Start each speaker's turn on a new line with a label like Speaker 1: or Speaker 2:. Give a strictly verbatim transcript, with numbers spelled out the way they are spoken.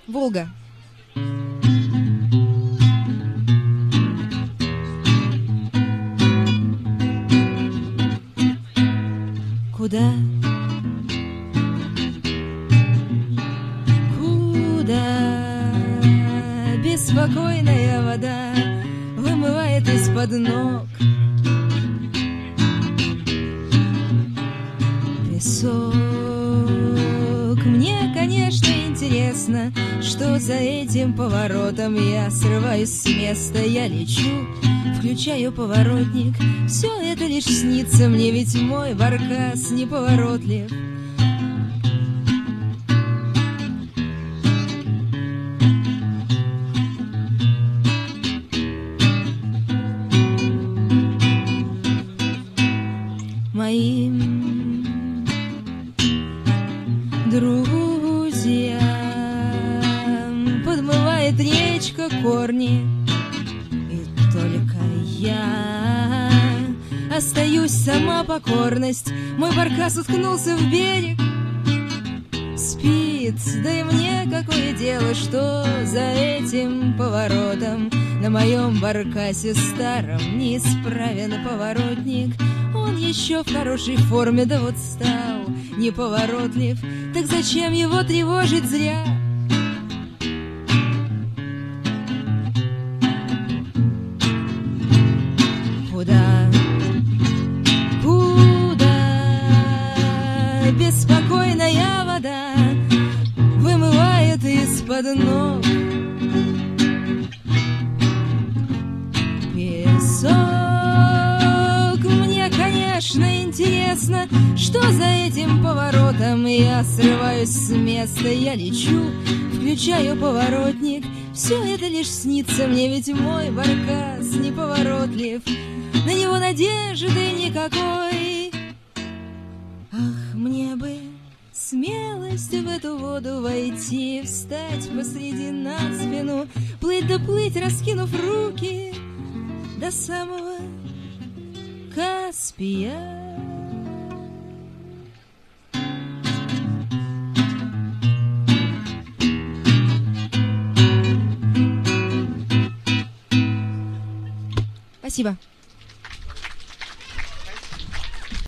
Speaker 1: Волга. Куда? Куда? Беспокойная вода вымывает из-под ног песок. Мне, конечно, интересно, что за этим поворотом. Я срываюсь с места, я лечу, включаю поворотник. Все это лишь снится мне, ведь мой баркас неповоротлив. Моим друзьям подмывает речка корни, и только я остаюсь сама покорность. Мой баркас уткнулся в берег, спит, да и мне какое дело, что за этим поворотом. На моем баркасе старом неисправен поворотник. Он еще в хорошей форме, да вот стал неповоротлив. Так зачем его тревожить зря? Куда? Куда? Беспокойная вода вымывает из-под ног песок. Мне, конечно, интересно, что за этим поворотом. Я срываюсь с места, я лечу, включаю поворотник. Все это лишь снится мне, ведь мой баркас неповоротлив. На него надежды никакой. Ах, мне бы смелость в эту воду войти, встать посреди на спину, плыть да плыть, раскинув руки до самого Каспия. Спасибо.